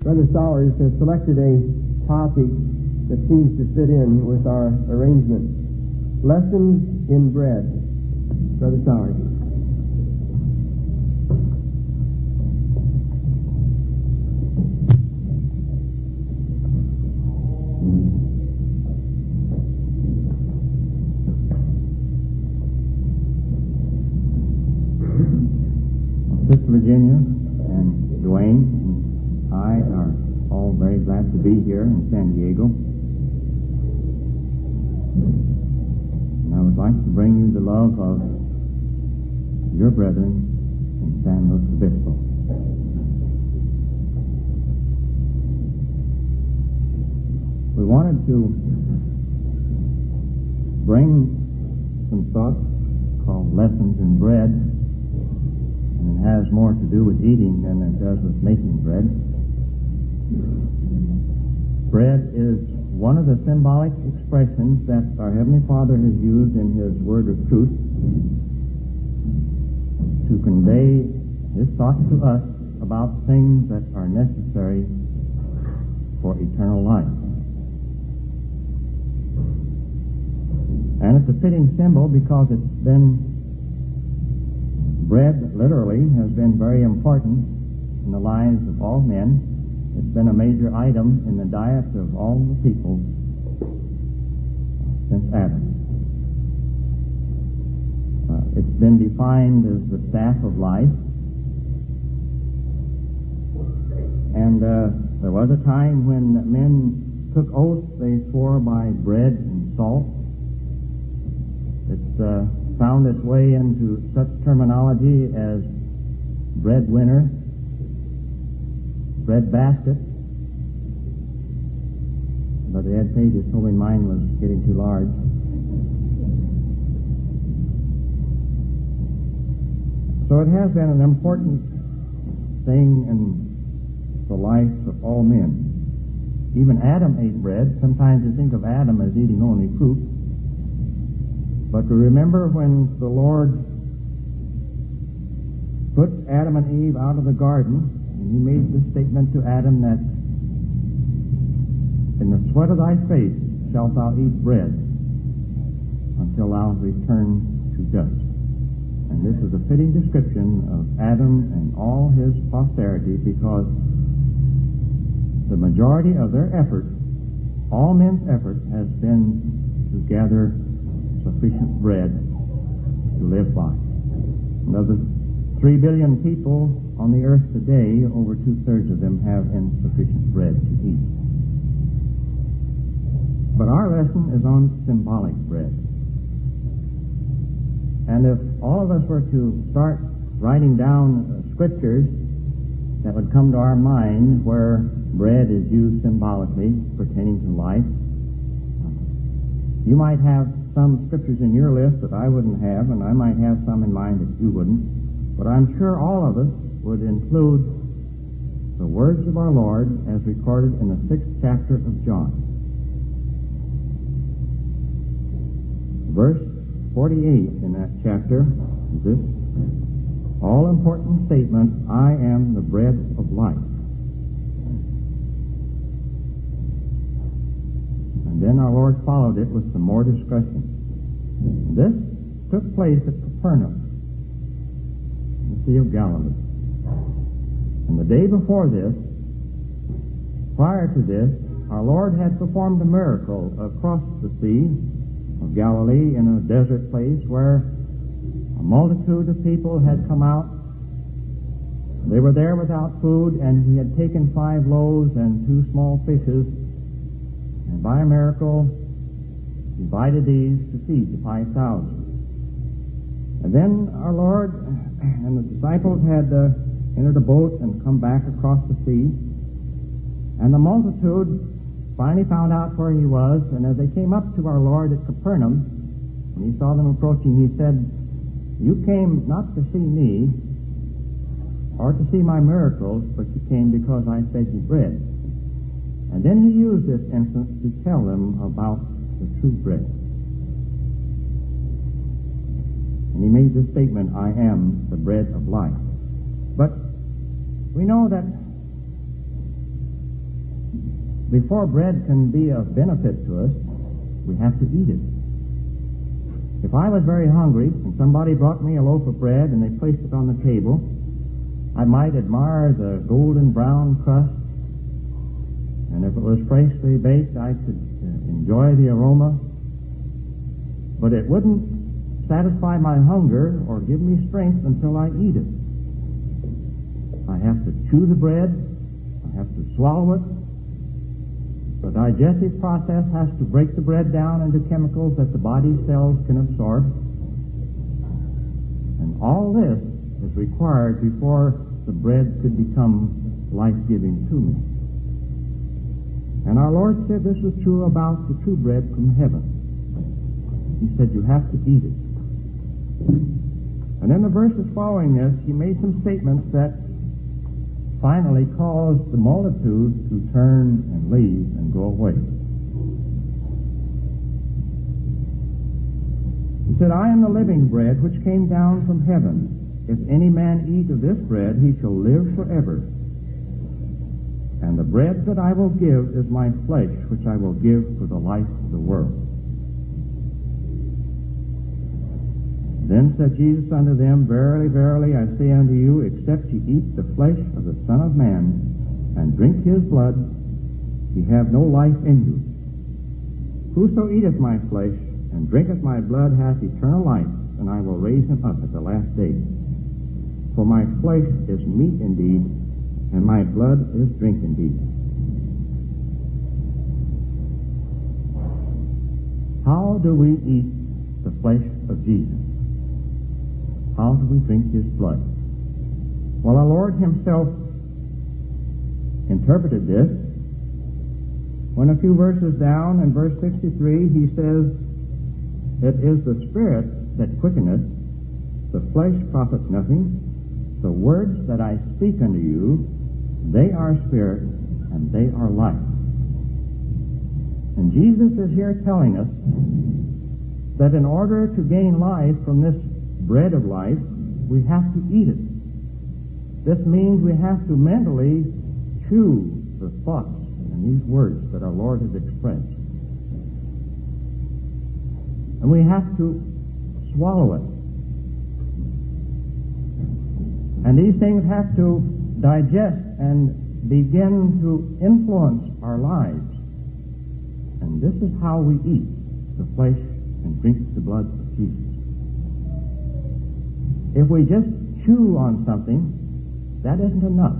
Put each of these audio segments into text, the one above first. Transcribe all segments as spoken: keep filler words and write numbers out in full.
Brother Sowers has selected a topic that seems to fit in with our arrangement. Lessons in bread. Brother Sowers. Sister Virginia and Dwayne and I are all very glad to be here in San Diego. And I would like to bring you the love of your brethren in San Luis Obispo. We wanted to bring some thoughts called Lessons in Bread. And it has more to do with eating than it does with making bread. Bread is one of the symbolic expressions that our Heavenly Father has used in His Word of Truth to convey His thoughts to us about things that are necessary for eternal life. And it's a fitting symbol because it's been bread, literally, has been very important in the lives of all men. It's been a major item in the diet of all the people since Adam. Uh, it's been defined as the staff of life. And uh, there was a time when men took oaths they swore by bread and salt. It's uh, found its way into such terminology as breadwinner, bread basket. But Ed Page's told me mine was getting too large. So it has been an important thing in the life of all men. Even Adam ate bread. Sometimes you think of Adam as eating only fruit. But to remember when the Lord put Adam and Eve out of the garden, and He made this statement to Adam that in the sweat of thy face shalt thou eat bread until thou return to dust. And this is a fitting description of Adam and all his posterity, because the majority of their effort, all men's effort, has been to gather sufficient bread to live by. And of the three billion people on the earth today, over two-thirds of them have insufficient bread to eat. But our lesson is on symbolic bread. And if all of us were to start writing down uh, scriptures that would come to our mind where bread is used symbolically pertaining to life, you might have some scriptures in your list that I wouldn't have, and I might have some in mind that you wouldn't. But I'm sure all of us would include the words of our Lord as recorded in the sixth chapter of John. Verse forty-eight in that chapter, this all-important statement, I am the bread of life. And then our Lord followed it with some more discussion. This took place at Capernaum, in the Sea of Galilee. And the day before this, prior to this, our Lord had performed a miracle across the Sea of Galilee in a desert place where a multitude of people had come out. They were there without food, and He had taken five loaves and two small fishes, and by a miracle divided these to feed the five thousand. And then our Lord and the disciples had uh, entered a boat and come back across the sea. And the multitude finally found out where He was, and as they came up to our Lord at Capernaum, and He saw them approaching, He said, you came not to see me or to see my miracles, but you came because I fed you bread. And then He used this instance to tell them about the true bread. And He made this statement, I am the bread of life. But we know that before bread can be of benefit to us, we have to eat it. If I was very hungry and somebody brought me a loaf of bread and they placed it on the table, I might admire the golden brown crust, and if it was freshly baked, I could uh, enjoy the aroma, but it wouldn't satisfy my hunger or give me strength until I eat it. I have to chew the bread, I have to swallow it. The digestive process has to break the bread down into chemicals that the body cells can absorb. And all this is required before the bread could become life-giving to me. And our Lord said this was true about the true bread from heaven. He said you have to eat it. And in the verses following this, he made some statements that finally caused the multitude to turn and leave and go away. He said, I am the living bread which came down from heaven. If any man eat of this bread, he shall live forever. And the bread that I will give is my flesh, which I will give for the life of the world. Then said Jesus unto them, Verily, verily, I say unto you, except ye eat the flesh of the Son of Man, and drink his blood, ye have no life in you. Whoso eateth my flesh, and drinketh my blood, hath eternal life, and I will raise him up at the last day. For my flesh is meat indeed, and my blood is drink indeed. How do we eat the flesh of Jesus? How do we drink his blood? Well, our Lord himself interpreted this when a few verses down in verse sixty-three he says, It is the Spirit that quickeneth, the flesh profiteth nothing. The words that I speak unto you, they are spirit and they are life. And Jesus is here telling us that in order to gain life from this bread of life, we have to eat it. This means we have to mentally chew the thoughts and these words that our Lord has expressed. And we have to swallow it. And these things have to digest and begin to influence our lives. And this is how we eat the flesh and drink the blood of Jesus. If we just chew on something, that isn't enough.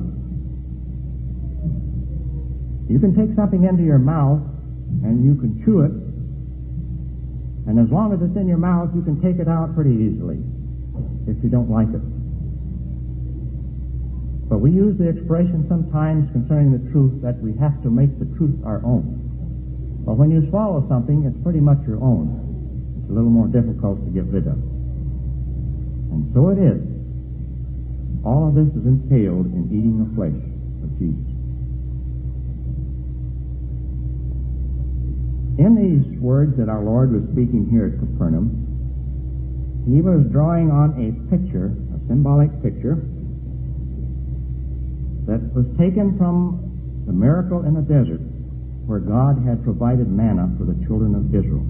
You can take something into your mouth and you can chew it, and as long as it's in your mouth, you can take it out pretty easily if you don't like it. But we use the expression sometimes concerning the truth that we have to make the truth our own. But when you swallow something, it's pretty much your own. It's a little more difficult to get rid of. And so it is. All of this is entailed in eating the flesh of Jesus. In these words that our Lord was speaking here at Capernaum, he was drawing on a picture, a symbolic picture, that was taken from the miracle in the desert where God had provided manna for the children of Israel.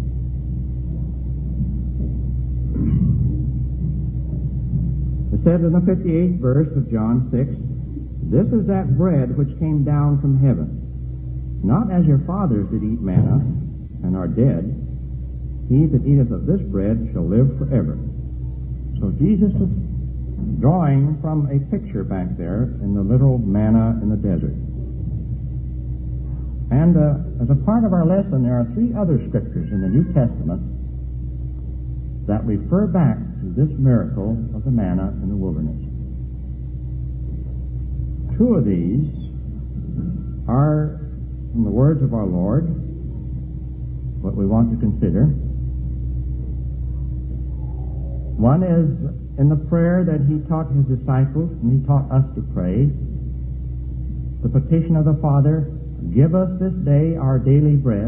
It says in the fifty-eighth verse of John six, This is that bread which came down from heaven, not as your fathers did eat manna, and are dead. He that eateth of this bread shall live forever. So Jesus is drawing from a picture back there in the literal manna in the desert. And uh, as a part of our lesson, there are three other scriptures in the New Testament that refer back to this miracle of the manna in the wilderness. Two of these are from the words of our Lord, what we want to consider. One is in the prayer that he taught his disciples, and he taught us to pray, the petition of the Father, Give us this day our daily bread.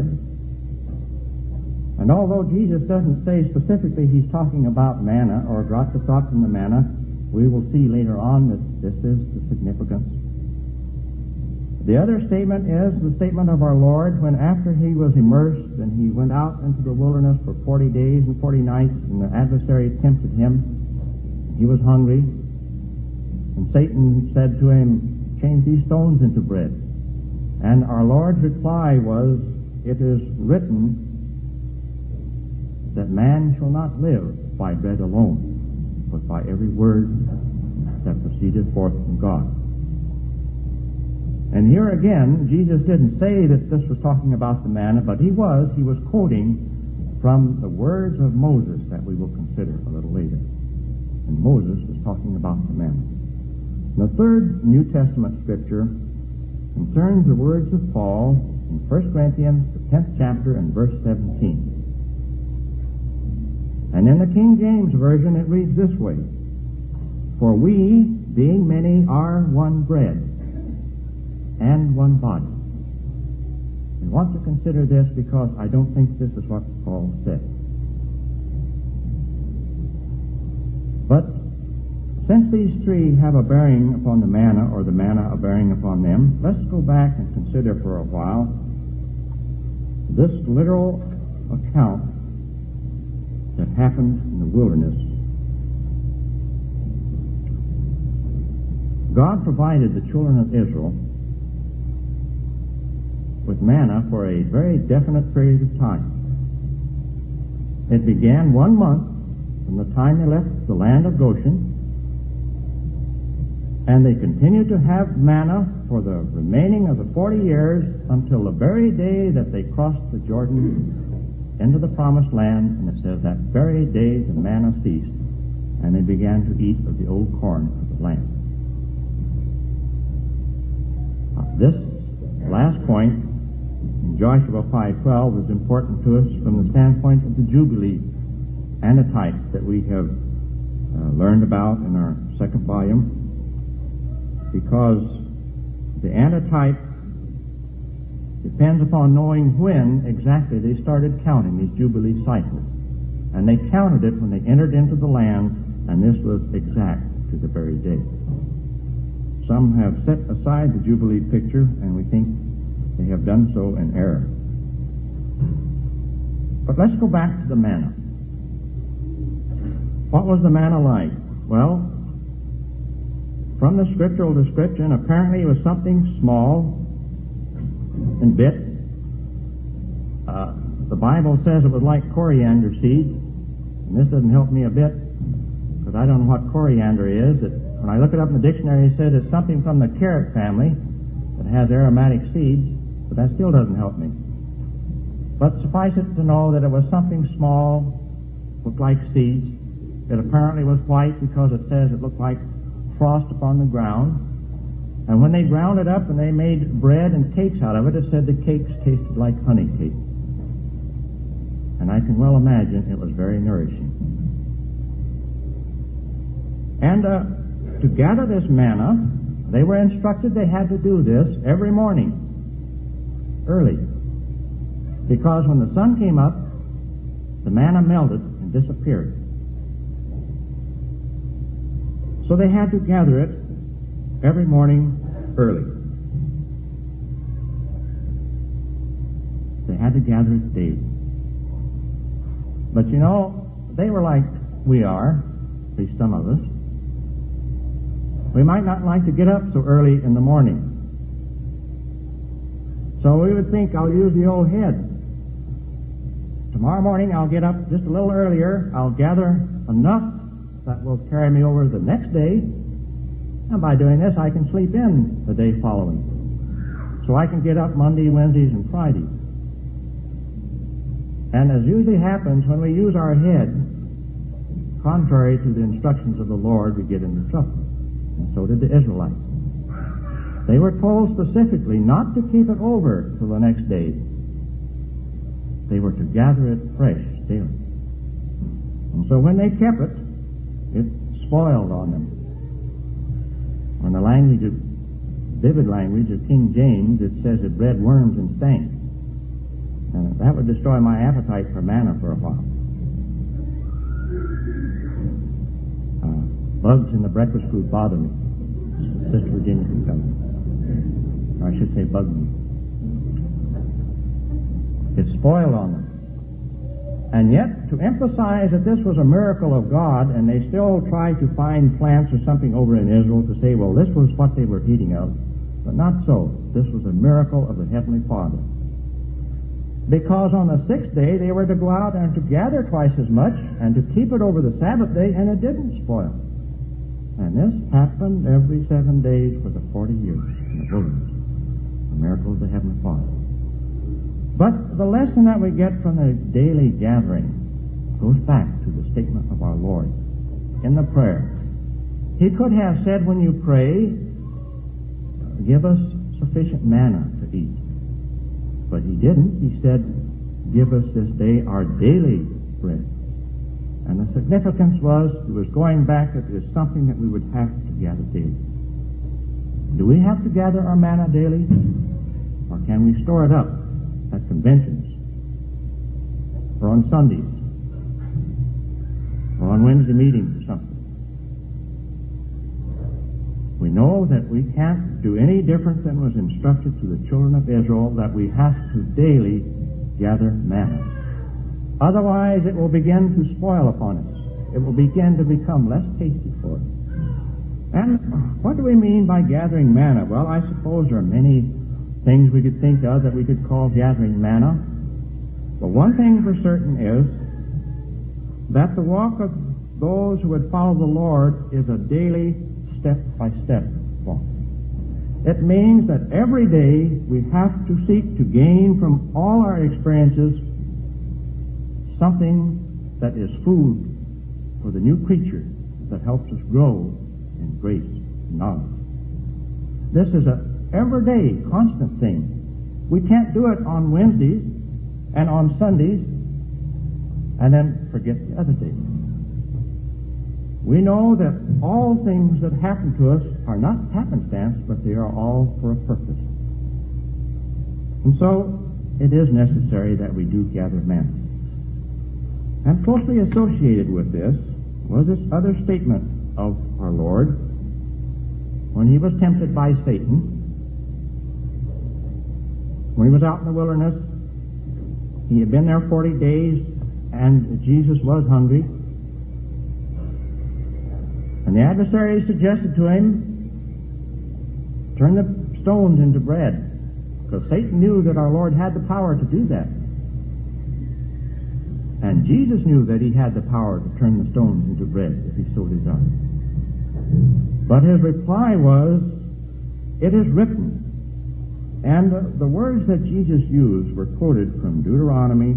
And although Jesus doesn't say specifically he's talking about manna or brought the thought from the manna, we will see later on that this is the significance. The other statement is the statement of our Lord when after he was immersed and he went out into the wilderness for forty days and forty nights, and the adversary tempted him. He was hungry, and Satan said to him, "Change these stones into bread." And our Lord's reply was, "It is written that man shall not live by bread alone, but by every word that proceedeth forth from God." And here again, Jesus didn't say that this was talking about the manna, but he was. He was quoting from the words of Moses that we will consider a little later. And Moses was talking about the manna. The third New Testament scripture concerns the words of Paul in First Corinthians, the tenth chapter, and verse seventeen. And in the King James Version it reads this way, "For we, being many, are one bread, and one body." We want to consider this because I don't think this is what Paul said. But since these three have a bearing upon the manna, or the manna a bearing upon them, let's go back and consider for a while this literal account that happened in the wilderness. God provided the children of Israel with manna for a very definite period of time. It began one month from the time they left the land of Goshen, and they continued to have manna for the remaining of the forty years until the very day that they crossed the Jordan into the promised land, and it says that very day the manna ceased, and they began to eat of the old corn of the land. Uh, this last point in Joshua five twelve is important to us from the standpoint of the Jubilee antitype that we have uh, learned about in our second volume, because the antitype depends upon knowing when exactly they started counting these Jubilee cycles. And they counted it when they entered into the land, and this was exact to the very day. Some have set aside the Jubilee picture, and we think they have done so in error. But let's go back to the manna. What was the manna like? Well, from the scriptural description, apparently it was something small and bit. Uh, the Bible says it was like coriander seed, and this doesn't help me a bit, because I don't know what coriander is. It, when I look it up in the dictionary, it says it's something from the carrot family that has aromatic seeds, but that still doesn't help me. But suffice it to know that it was something small, looked like seeds. It apparently was white because it says it looked like frost upon the ground. And when they ground it up and they made bread and cakes out of it, it said the cakes tasted like honey cake. And I can well imagine it was very nourishing. And uh, to gather this manna, they were instructed they had to do this every morning, early. Because when the sun came up, the manna melted and disappeared. So they had to gather it every morning early. They had to gather it daily. But you know, they were like we are, at least some of us. We might not like to get up so early in the morning. So we would think, I'll use the old head. Tomorrow morning I'll get up just a little earlier. I'll gather enough that will carry me over the next day. And by doing this, I can sleep in the day following. So I can get up Monday, Wednesdays, and Fridays. And as usually happens, when we use our head, contrary to the instructions of the Lord, we get into trouble. And so did the Israelites. They were told specifically not to keep it over till the next day. They were to gather it fresh daily. And so when they kept it, it spoiled on them. In the language of, vivid language of King James, it says it bred worms and stank. And that would destroy my appetite for manna for a while. Uh, bugs in the breakfast food bother me. Sister Virginia can tell me. Or I should say bug me. It spoiled on them. And yet, to emphasize that this was a miracle of God, and they still tried to find plants or something over in Israel to say, well, this was what they were eating of. But not so. This was a miracle of the Heavenly Father. Because on the sixth day, they were to go out and to gather twice as much, and to keep it over the Sabbath day, and it didn't spoil. And this happened every seven days for the forty years in the wilderness. The miracle of the Heavenly Father. But the lesson that we get from the daily gathering goes back to the statement of our Lord in the prayer. He could have said, when you pray, give us sufficient manna to eat. But he didn't. He said, give us this day our daily bread. And the significance was, it was going back that it is something that we would have to gather daily. Do we have to gather our manna daily? Or can we store it up at conventions, or on Sundays, or on Wednesday meetings or something? We know that we can't do any different than was instructed to the children of Israel, that we have to daily gather manna. Otherwise, it will begin to spoil upon us. It will begin to become less tasty for us. And what do we mean by gathering manna? Well, I suppose there are many things we could think of that we could call gathering manna. But one thing for certain is that the walk of those who would follow the Lord is a daily, step-by-step walk. It means that every day we have to seek to gain from all our experiences something that is food for the new creature that helps us grow in grace and knowledge. This is a everyday, constant thing. We can't do it on Wednesdays and on Sundays and then forget the other days. We know that all things that happen to us are not happenstance, but they are all for a purpose. And so, it is necessary that we do gather manna. And closely associated with this was this other statement of our Lord when he was tempted by Satan. When he was out in the wilderness, he had been there forty days, and Jesus was hungry. And the adversary suggested to him, turn the stones into bread, because Satan knew that our Lord had the power to do that. And Jesus knew that he had the power to turn the stones into bread if he so desired. But his reply was, it is written. And uh, the words that Jesus used were quoted from Deuteronomy,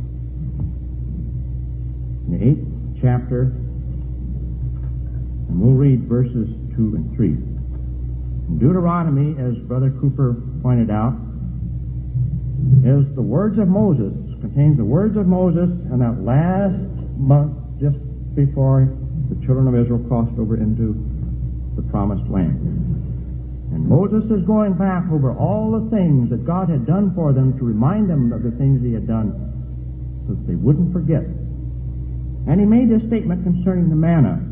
in the eighth chapter, and we'll read verses two and three. In Deuteronomy, as Brother Cooper pointed out, is the words of Moses, contains the words of Moses in that last month just before the children of Israel crossed over into the promised land. And Moses is going back over all the things that God had done for them to remind them of the things he had done so that they wouldn't forget. And he made this statement concerning the manna.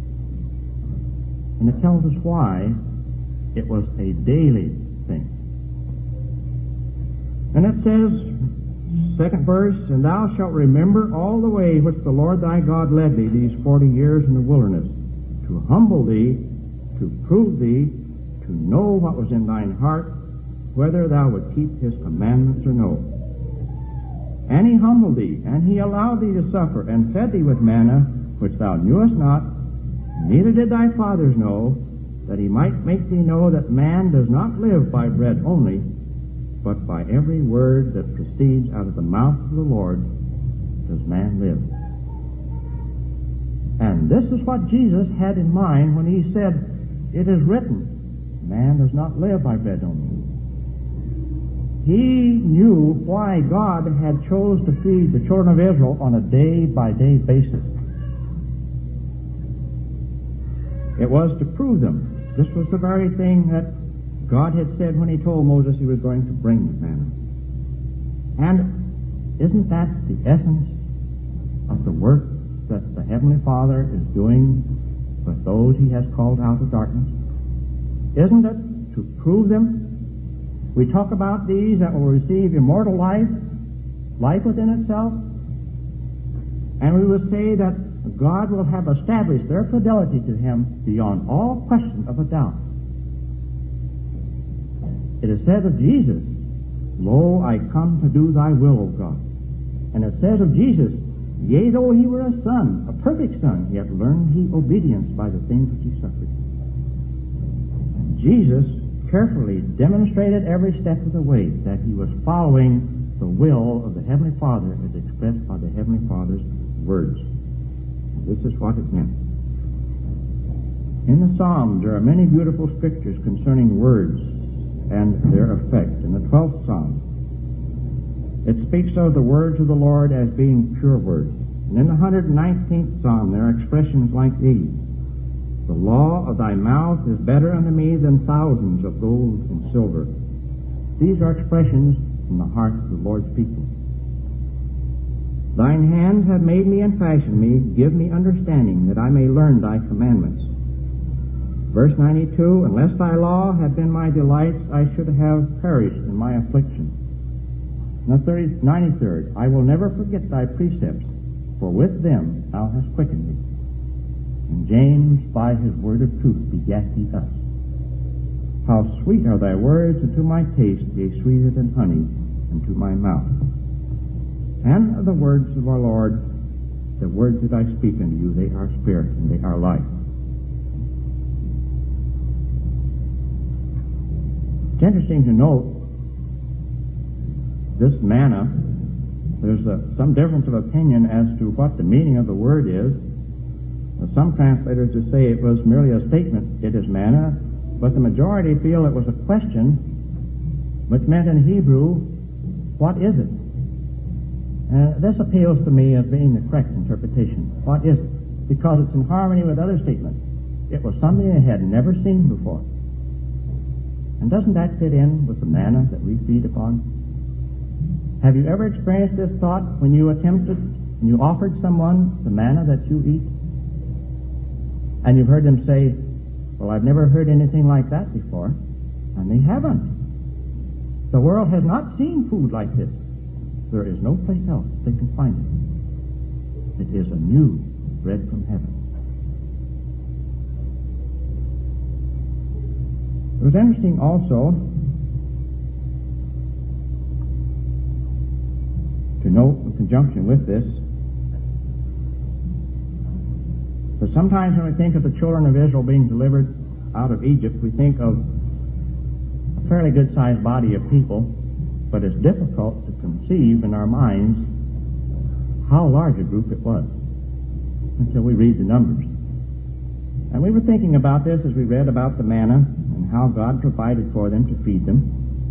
And it tells us why it was a daily thing. And it says, second verse, and thou shalt remember all the way which the Lord thy God led thee these forty years in the wilderness, to humble thee, to prove thee, to know what was in thine heart, whether thou would keep his commandments or no. And he humbled thee, and he allowed thee to suffer, and fed thee with manna, which thou knewest not, neither did thy fathers know, that he might make thee know that man does not live by bread only, but by every word that proceeds out of the mouth of the Lord does man live. And this is what Jesus had in mind when he said, it is written, man does not live by bread only. He knew why God had chose to feed the children of Israel on a day-by-day basis. It was to prove them. This was the very thing that God had said when he told Moses he was going to bring the manna. And isn't that the essence of the work that the Heavenly Father is doing with those he has called out of darkness? Isn't it to prove them We talk about these that will receive immortal life, life within itself, and we will say that God will have established their fidelity to Him beyond all question of a doubt. It is said of Jesus, "Lo, I come to do thy will, O God." And it says of Jesus, "Yea, though he were a son, a perfect son, yet learned he obedience by the things which he suffered." And Jesus carefully demonstrated every step of the way that he was following the will of the Heavenly Father as expressed by the Heavenly Father's words. And this is what it meant. In the Psalms, there are many beautiful scriptures concerning words and their effect. In the twelfth Psalm, it speaks of the words of the Lord as being pure words. And in the one hundred nineteenth Psalm, there are expressions like these: "The law of thy mouth is better unto me than thousands of gold and silver." These are expressions from the heart of the Lord's people. "Thine hands have made me and fashioned me. Give me understanding, that I may learn thy commandments." Verse ninety-two, "Unless thy law had been my delights, I should have perished in my affliction." And the ninety-third, "I will never forget thy precepts, for with them thou hast quickened me." And James, by his word of truth, begat he us. "How sweet are thy words unto my taste, yea, sweeter than honey unto my mouth." And the words of our Lord, "The words that I speak unto you, they are spirit and they are life." It's interesting to note this manna. There's a, some difference of opinion as to what the meaning of the word is. Some translators just say it was merely a statement, "It is manna," but the majority feel it was a question, which meant in Hebrew, "What is it?" And this appeals to me as being the correct interpretation. What is it? Because it's in harmony with other statements. It was something they had never seen before. And doesn't that fit in with the manna that we feed upon? Have you ever experienced this thought when you attempted, when you offered someone the manna that you eat? And you've heard them say, "Well, I've never heard anything like that before." And they haven't. The world has not seen food like this. There is no place else they can find it. It is a new bread from heaven. It was interesting also to note in conjunction with this that sometimes when we think of the children of Israel being delivered out of Egypt, we think of a fairly good-sized body of people, but it's difficult to conceive in our minds how large a group it was until we read the numbers. And we were thinking about this as we read about the manna and how God provided for them to feed them.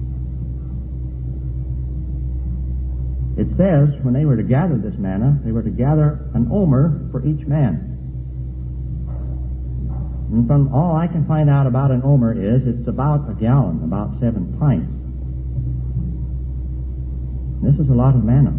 It says when they were to gather this manna, they were to gather an omer for each man. And from all I can find out about an omer is it's about a gallon, about seven pints. This is a lot of manna.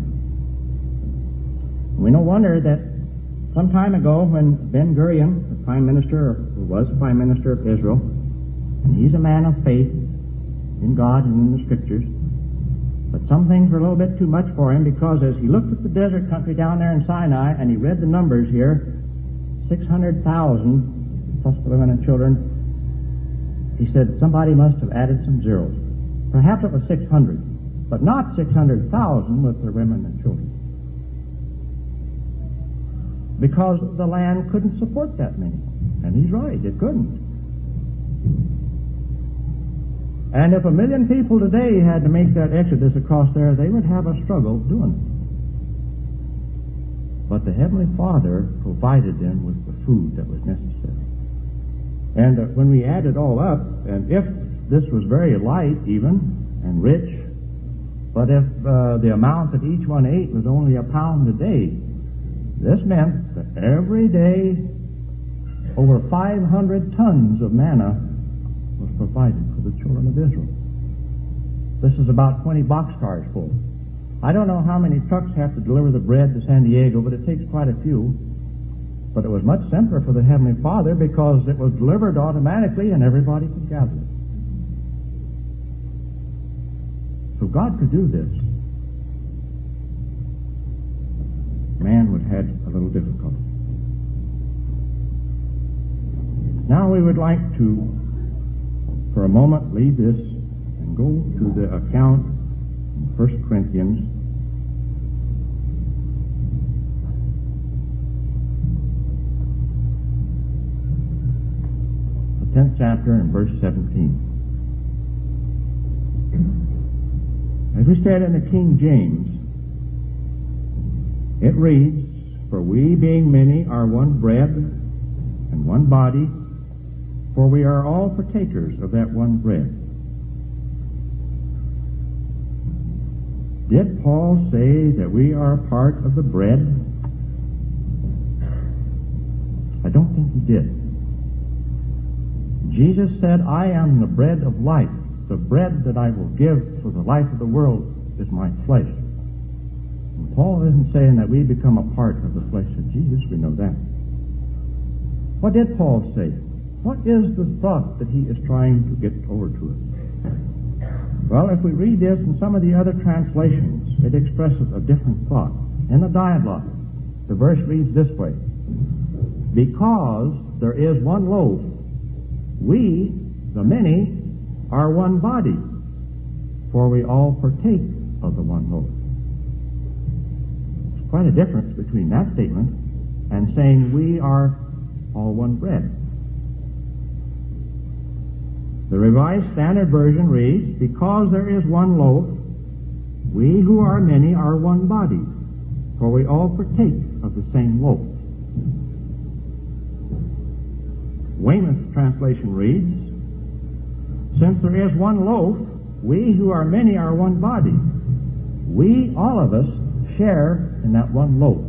We no wonder that some time ago when Ben Gurion, the prime minister, who was prime minister of Israel, and he's a man of faith in God and in the Scriptures, but some things were a little bit too much for him, because as he looked at the desert country down there in Sinai and he read the numbers here, six hundred thousand plus the women and children, he said somebody must have added some zeros. Perhaps it was six hundred, but not six hundred thousand with the women and children, because the land couldn't support that many. And he's right, it couldn't. And if a million people today had to make that exodus across there, they would have a struggle doing it. But the Heavenly Father provided them with the food that was necessary. And uh, when we add it all up, and if this was very light even, and rich, but if uh, the amount that each one ate was only a pound a day, this meant that every day over five hundred tons of manna was provided for the children of Israel. This is about twenty boxcars full. I don't know how many trucks have to deliver the bread to San Diego, but it takes quite a few. But it was much simpler for the Heavenly Father because it was delivered automatically and everybody could gather it. So God could do this. Man would have a little difficulty. Now we would like to, for a moment, leave this and go to the account in First Corinthians. The tenth chapter and verse seventeen. As we said in the King James, it reads, "For we, being many, are one bread and one body, for we are all partakers of that one bread." Did Paul say that we are a part of the bread? I don't think he did. Jesus said, "I am the bread of life. The bread that I will give for the life of the world is my flesh." And Paul isn't saying that we become a part of the flesh of Jesus. We know that. What did Paul say? What is the thought that he is trying to get over to us? Well, if we read this in some of the other translations, it expresses a different thought. In the dialogue, the verse reads this way: "Because there is one loaf, we, the many, are one body, for we all partake of the one loaf." There's quite a difference between that statement and saying we are all one bread. The Revised Standard Version reads, "Because there is one loaf, we who are many are one body, for we all partake of the same loaf." Weymouth's translation reads, "Since there is one loaf, we who are many are one body. We, all of us, share in that one loaf."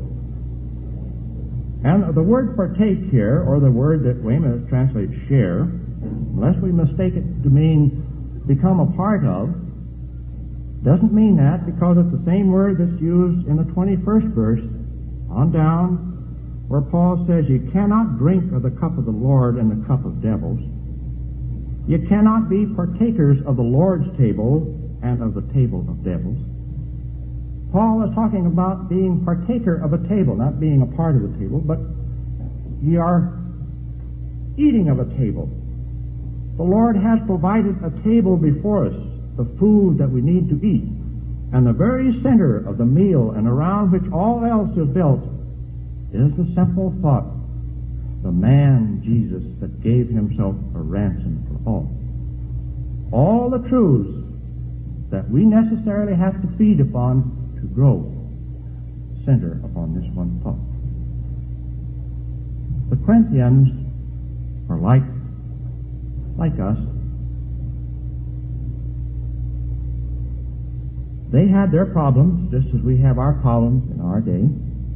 And the word partake here, or the word that Weymouth translates share, unless we mistake it to mean become a part of, doesn't mean that, because it's the same word that's used in the twenty-first verse on down, where Paul says, "You cannot drink of the cup of the Lord and the cup of devils. You cannot be partakers of the Lord's table and of the table of devils." Paul is talking about being partaker of a table, not being a part of the table, but ye are eating of a table. The Lord has provided a table before us, the food that we need to eat, and the very center of the meal and around which all else is built is the simple thought: the man, Jesus, that gave himself a ransom for all. All the truths that we necessarily have to feed upon to grow center upon this one thought. The Corinthians are like, like us. They had their problems just as we have our problems in our day.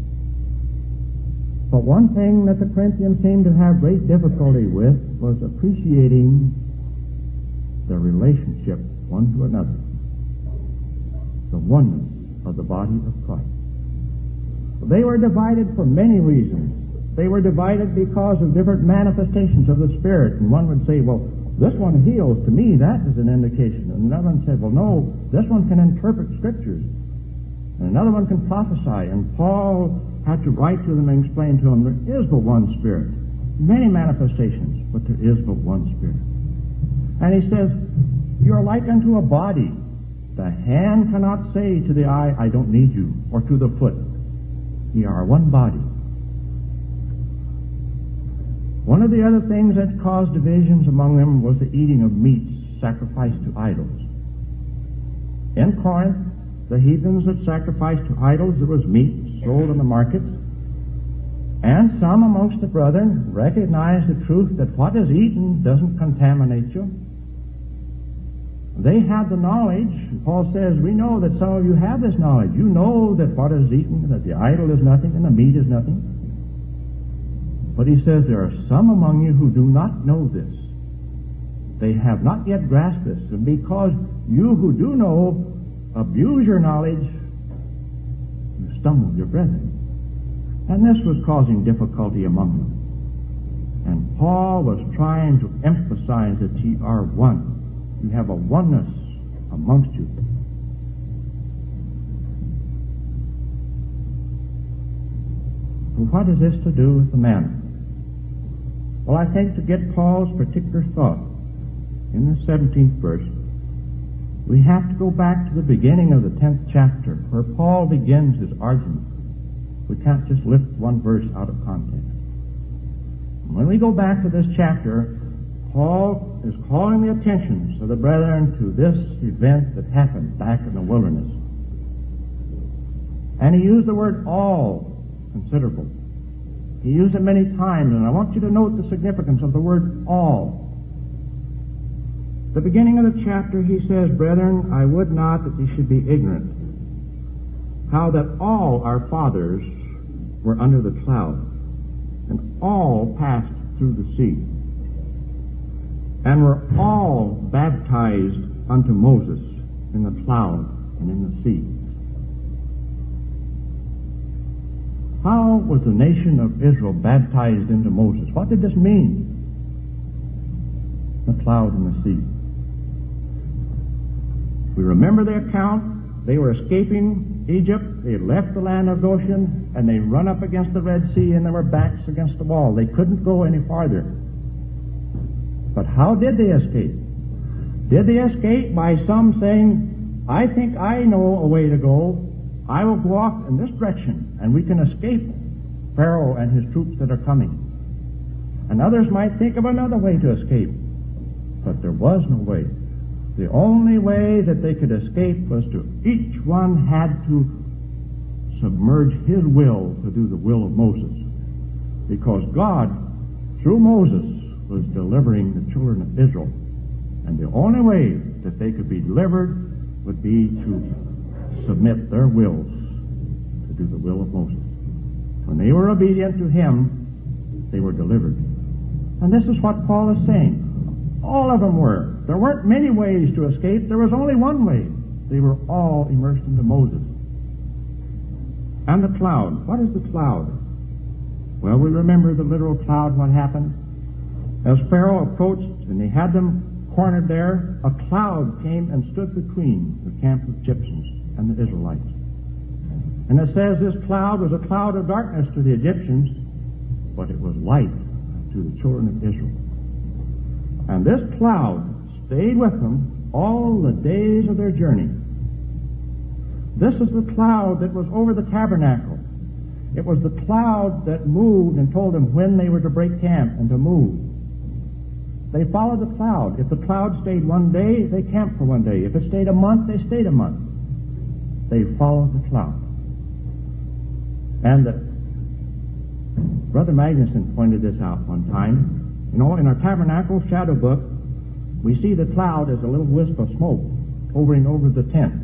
But one thing that the Corinthians seemed to have great difficulty with was appreciating the relationship one to another, the oneness of the body of Christ. They were divided for many reasons. They were divided because of different manifestations of the Spirit. And one would say, well, this one heals. To me, that is an indication. And another one said, well, no, this one can interpret Scriptures. And another one can prophesy. And Paul had to write to them and explain to them, there is but one Spirit. Many manifestations, but there is but one Spirit. And he says, you are like unto a body. The hand cannot say to the eye, I don't need you, or to the foot, ye are one body. One of the other things that caused divisions among them was the eating of meats sacrificed to idols. In Corinth, the heathens that sacrificed to idols, there was meat sold in the markets, and some amongst the brethren recognized the truth that what is eaten doesn't contaminate you. They had the knowledge. Paul says, we know that some of you have this knowledge. You know that what is eaten, that the idol is nothing and the meat is nothing. But he says there are some among you who do not know this. They have not yet grasped this. And because you who do know abuse your knowledge, you stumble your brethren. And this was causing difficulty among them. And Paul was trying to emphasize that ye are one. You have a oneness amongst you. what is this to do with the manna? Well, I think to get Paul's particular thought in the seventeenth verse, we have to go back to the beginning of the tenth chapter, where Paul begins his argument. We can't just lift one verse out of context. When we go back to this chapter, Paul is calling the attention of the brethren to this event that happened back in the wilderness. And he used the word all considerable. He used it many times, and I want you to note the significance of the word all. The beginning of the chapter, he says, "Brethren, I would not that ye should be ignorant, how that all our fathers were under the cloud, and all passed through the sea, and were all baptized unto Moses in the cloud and in the sea." How was the nation of Israel baptized into Moses? What did this mean? The cloud and the sea. We remember the account. They were escaping Egypt. They had left the land of Goshen, and they run up against the Red Sea, and they were backs against the wall. They couldn't go any farther. But how did they escape? Did they escape by some saying, "I think I know a way to go. I will go off in this direction, and we can escape Pharaoh and his troops that are coming"? And others might think of another way to escape. But there was no way. The only way that they could escape was to, each one had to submerge his will to do the will of Moses. Because God, through Moses, was delivering the children of Israel. And the only way that they could be delivered would be to submit their wills to do the will of Moses. When they were obedient to him, they were delivered. And this is what Paul is saying. All of them were. There weren't many ways to escape. There was only one way. They were all immersed into Moses. And the cloud. What is the cloud? Well, we remember the literal cloud, what happened. As Pharaoh approached and he had them cornered there, a cloud came and stood between the camp of Egyptians and the Israelites. And it says this cloud was a cloud of darkness to the Egyptians, but it was light to the children of Israel. And this cloud stayed with them all the days of their journey. This is the cloud that was over the tabernacle. It was the cloud that moved and told them when they were to break camp and to move. They followed the cloud. If the cloud stayed one day, they camped for one day. If it stayed a month, they stayed a month. They followed the cloud. And the, Brother Magnuson pointed this out one time. You know, in our tabernacle shadow book, we see the cloud as a little wisp of smoke hovering over the tent.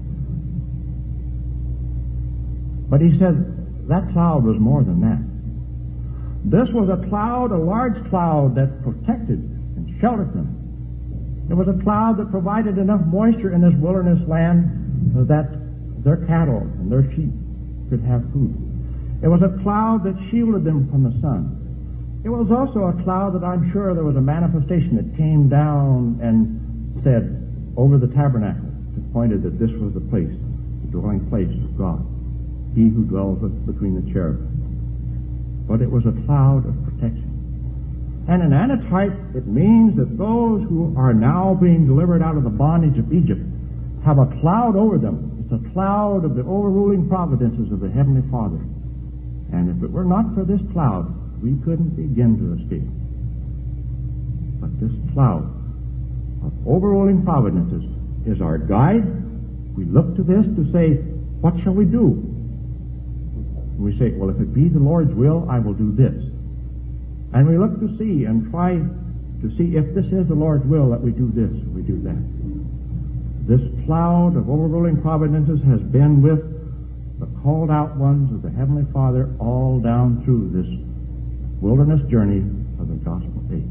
But he said that cloud was more than that. This was a cloud, a large cloud that protected and sheltered them. It was a cloud that provided enough moisture in this wilderness land so that their cattle and their sheep could have food. It was a cloud that shielded them from the sun. It was also a cloud that I'm sure there was a manifestation that came down and said over the tabernacle, that pointed that this was the place, the dwelling place of God, he who dwells between the cherubim. But it was a cloud of protection. And in antitype, it means that those who are now being delivered out of the bondage of Egypt have a cloud over them. It's a cloud of the overruling providences of the Heavenly Father. And if it were not for this cloud, we couldn't begin to escape. But this cloud of overruling providences is our guide. We look to this to say, what shall we do? And we say, well, if it be the Lord's will, I will do this. And we look to see and try to see if this is the Lord's will that we do this or we do that. This cloud of overruling providences has been with the called out ones of the Heavenly Father all down through this wilderness journey of the gospel age.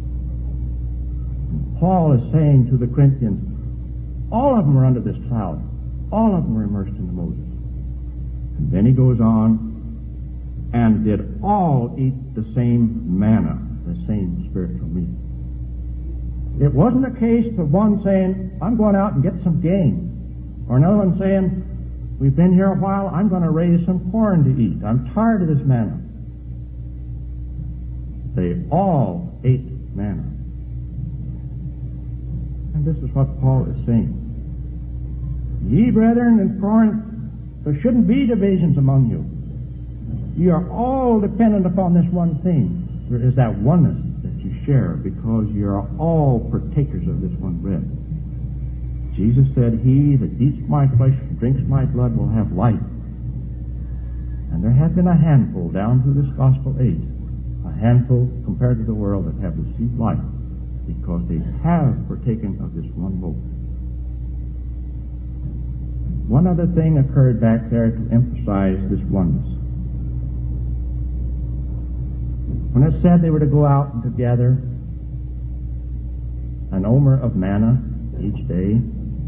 And Paul is saying to the Corinthians, all of them are under this cloud. All of them were immersed into Moses. And then he goes on, and did all eat the same manna, the same spiritual meat. It wasn't a case of one saying, I'm going out and get some game. Or another one saying, we've been here a while, I'm going to raise some corn to eat. I'm tired of this manna. They all ate manna. And this is what Paul is saying. Ye brethren in Corinth, there shouldn't be divisions among you. You are all dependent upon this one thing. There is that oneness that you share because you are all partakers of this one bread. Jesus said, He that eats my flesh and drinks my blood will have life. And there have been a handful down through this gospel age, a handful compared to the world that have received life because they have partaken of this one loaf. One other thing occurred back there to emphasize this oneness. When it said they were to go out and to gather an omer of manna each day,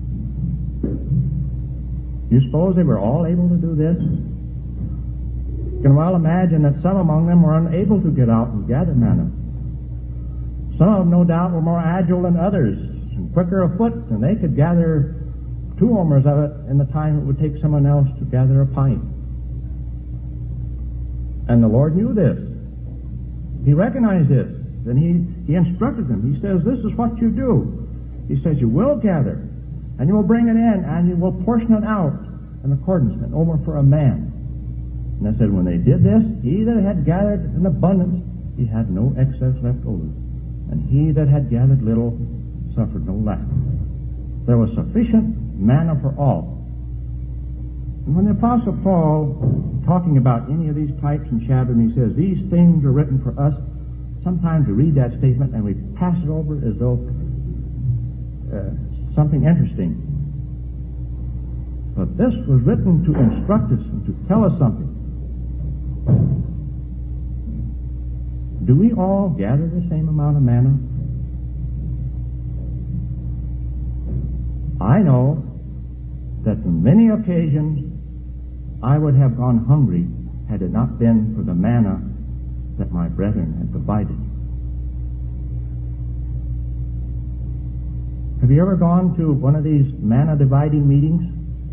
you suppose they were all able to do this? You can well imagine that some among them were unable to get out and gather manna. Some of them, no doubt, were more agile than others and quicker of foot, and they could gather two omers of it in the time it would take someone else to gather a pint. And the Lord knew this. He recognized this, and he, he instructed them. He says, this is what you do. He says, you will gather, and you will bring it in, and you will portion it out in accordance, an omer for a man. And I said, when they did this, he that had gathered in abundance, he had no excess left over. And he that had gathered little suffered no lack. There was sufficient manna for all. And when the Apostle Paul, talking about any of these types and shadows, he says, these things are written for us, sometimes we read that statement and we pass it over as though uh, something interesting. But this was written to instruct us and to tell us something. Do we all gather the same amount of manna? I know that on many occasions I would have gone hungry had it not been for the manna that my brethren had provided. Have you ever gone to one of these manna dividing meetings?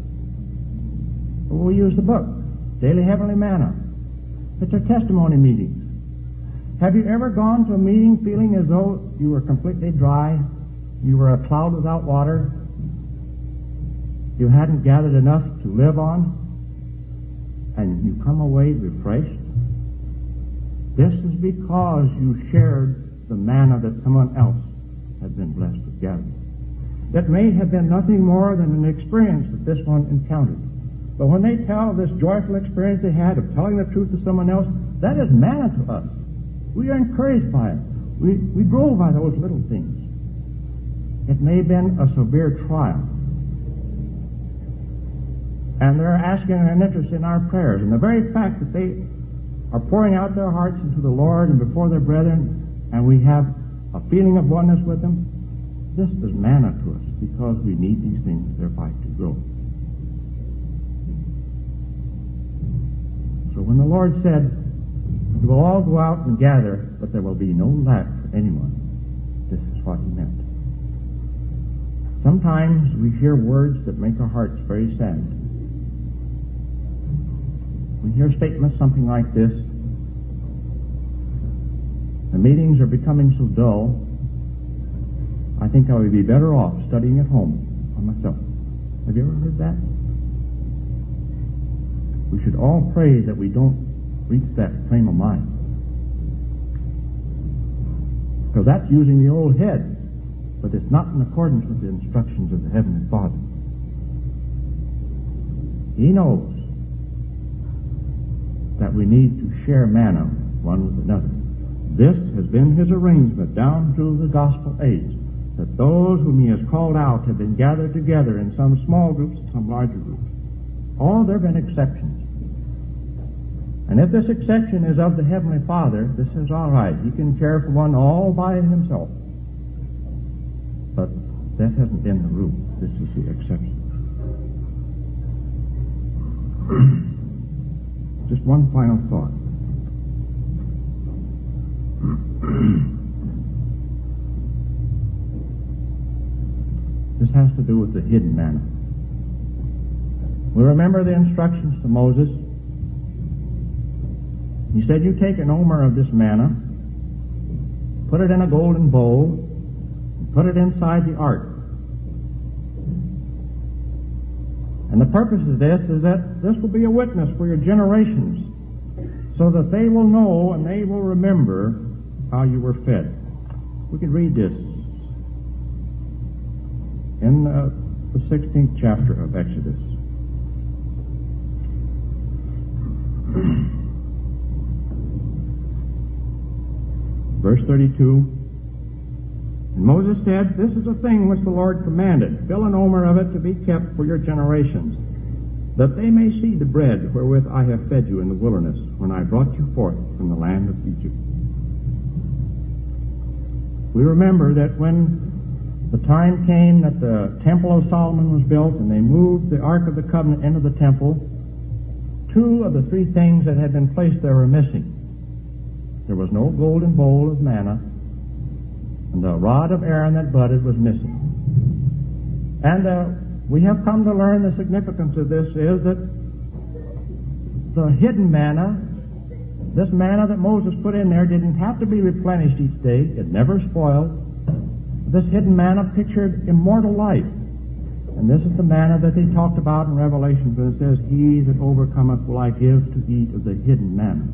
We use the book, Daily Heavenly Manna. It's a testimony meeting. Have you ever gone to a meeting feeling as though you were completely dry? You were a cloud without water? You hadn't gathered enough to live on? And you come away refreshed? This is because you shared the manna that someone else had been blessed with gathering. It may have been nothing more than an experience that this one encountered. But when they tell this joyful experience they had of telling the truth to someone else, that is manna to us. We are encouraged by it. We, we grow by those little things. It may have been a severe trial. And they're asking an interest in our prayers. And the very fact that they are pouring out their hearts into the Lord and before their brethren, and we have a feeling of oneness with them, this is manna to us because we need these things thereby to grow. So when the Lord said, you will all go out and gather, but there will be no lack for anyone, this is what he meant. Sometimes we hear words that make our hearts very sad. We hear statements something like this: the meetings are becoming so dull, I think I would be better off studying at home on myself. Have you ever heard that? We should all pray that we don't reach that frame of mind. Because that's using the old head, but it's not in accordance with the instructions of the Heavenly Father. He knows that we need to share manna one with another. This has been His arrangement down through the gospel age, that those whom He has called out have been gathered together in some small groups and some larger groups. Oh, there have been exceptions. And if this exception is of the Heavenly Father, this is all right. He can care for one all by himself. But that hasn't been the rule. This is the exception. Just one final thought. This has to do with the hidden manna. We remember the instructions to Moses. He said, you take an omer of this manna put it in a golden bowl, and put it inside the ark. And the purpose of this is that this will be a witness for your generations, so that they will know and they will remember how you were fed. We could read this in uh, the sixteenth chapter of Exodus. Verse thirty-two. And Moses said, This is a thing which the Lord commanded, fill an omer of it to be kept for your generations, that they may see the bread wherewith I have fed you in the wilderness, when I brought you forth from the land of Egypt. We remember that when the time came that the Temple of Solomon was built and they moved the Ark of the Covenant into the temple, two of the three things that had been placed there were missing. There was no golden bowl of manna, and the rod of Aaron that budded was missing. And uh, we have come to learn the significance of this is that the hidden manna, this manna that Moses put in there, didn't have to be replenished each day. It never spoiled. This hidden manna pictured immortal life. And this is the manna that they talked about in Revelation when it says, He that overcometh will I give to eat of the hidden manna.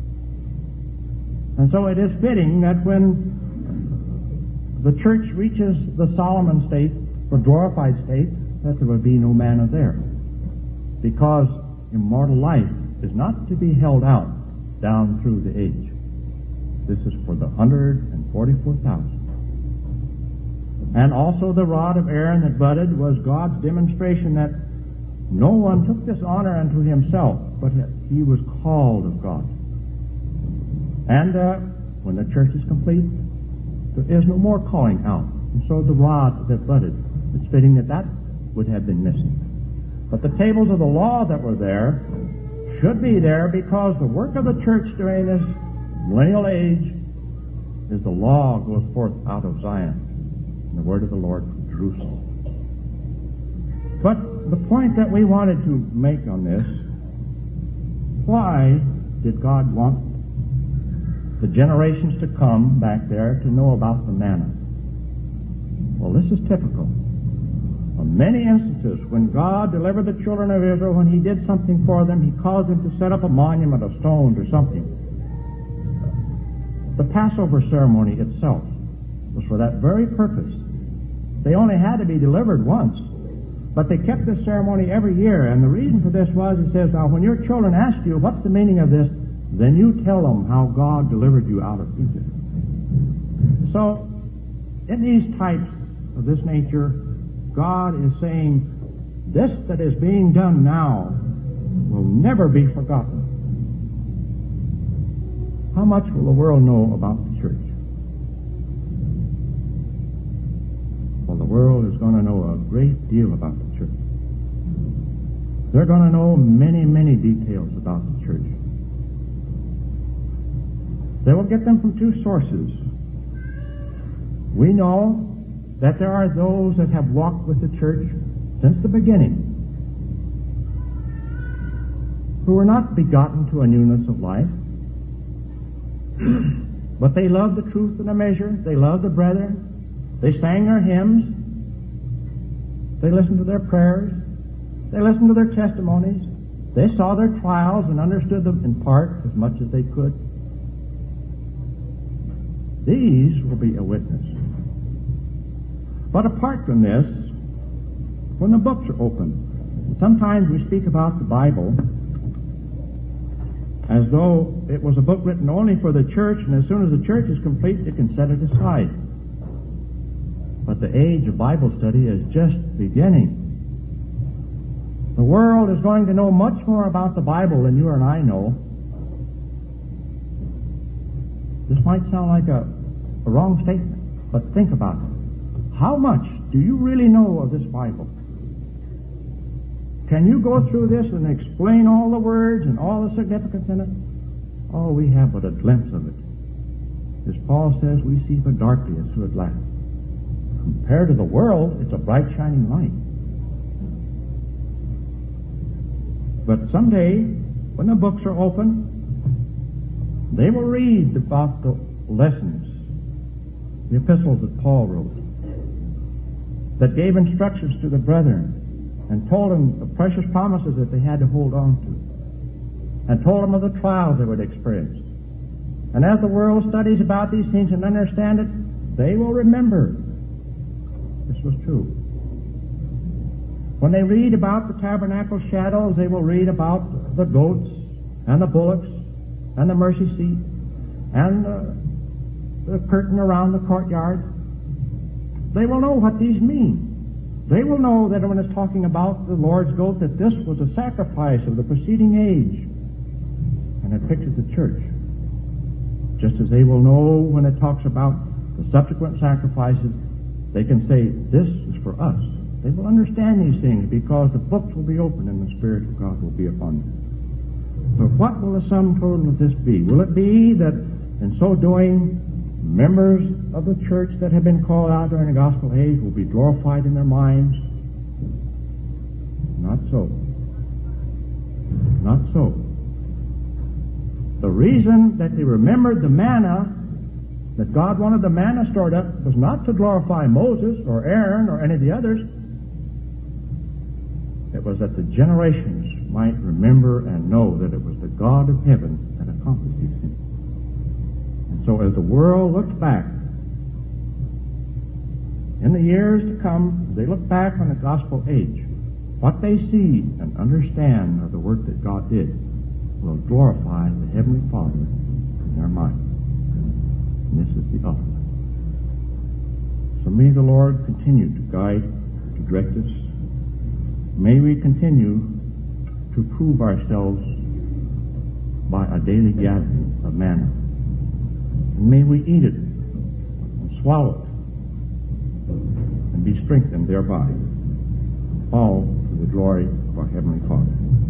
And so it is fitting that when the church reaches the Solomon state, the glorified state, that there would be no manna there. Because immortal life is not to be held out down through the age. This is for the one hundred forty-four thousand. And also the rod of Aaron that budded was God's demonstration that no one took this honor unto himself, but he was called of God. And uh, when the church is complete, there is no more calling out. And so the rod that budded, it's fitting that that would have been missing. But the tables of the law that were there should be there because the work of the church during this millennial age is the law goes forth out of Zion, and the word of the Lord from Jerusalem. But the point that we wanted to make on this, why did God want the generations to come back there to know about the manna? Well, this is typical. On many instances, when God delivered the children of Israel, when He did something for them, He caused them to set up a monument of stones or something. The Passover ceremony itself was for that very purpose. They only had to be delivered once, but they kept this ceremony every year, and the reason for this was, He says, now when your children ask you, what's the meaning of this? Then you tell them how God delivered you out of Egypt. So, in these types of this nature, God is saying, this that is being done now will never be forgotten. How much will the world know about the church? Well, the world is going to know a great deal about the church. They're going to know many, many details about the church. They will get them from two sources. We know that there are those that have walked with the church since the beginning, who were not begotten to a newness of life, but they loved the truth in a measure. They loved the brethren. They sang their hymns. They listened to their prayers. They listened to their testimonies. They saw their trials and understood them in part as much as they could. These will be a witness. But apart from this, when the books are open, sometimes we speak about the Bible as though it was a book written only for the church, and as soon as the church is complete, it can set it aside. But the age of Bible study is just beginning. The world is going to know much more about the Bible than you and I know. This might sound like a, a wrong statement, but think about it. How much do you really know of this Bible? Can you go through this and explain all the words and all the significance in it? Oh, we have but a glimpse of it. As Paul says, we see but darkly as through a glass. Compared to the world, it's a bright shining light. But someday, when the books are open, they will read about the lessons the epistles that Paul wrote, that gave instructions to the brethren and told them the precious promises that they had to hold on to, and told them of the trials they would experience. And as the world studies about these things and understand it, they will remember this was true. When they read about the tabernacle shadows, they will read about the goats and the bullocks and the mercy seat and the, the curtain around the courtyard. They will know what these mean. They will know that when it's talking about the Lord's goat, that this was a sacrifice of the preceding age, and it pictures the church. Just as they will know when it talks about the subsequent sacrifices, they can say, this is for us. They will understand these things because the books will be open and the Spirit of God will be upon them. But what will the sum total of this be? Will it be that in so doing, members of the church that have been called out during the gospel age will be glorified in their minds? Not so. Not so. The reason that they remembered the manna, that God wanted the manna stored up, was not to glorify Moses or Aaron or any of the others. It was that the generations might remember and know that it was the God of heaven that accomplished these things. And so as the world looks back, in the years to come, they look back on the gospel age, what they see and understand of the work that God did will glorify the Heavenly Father in their minds. And this is the ultimate. So may the Lord continue to guide, to direct us. May we continue to prove ourselves by a daily gathering of manna. And may we eat it and swallow it and be strengthened thereby, all to the glory of our Heavenly Father.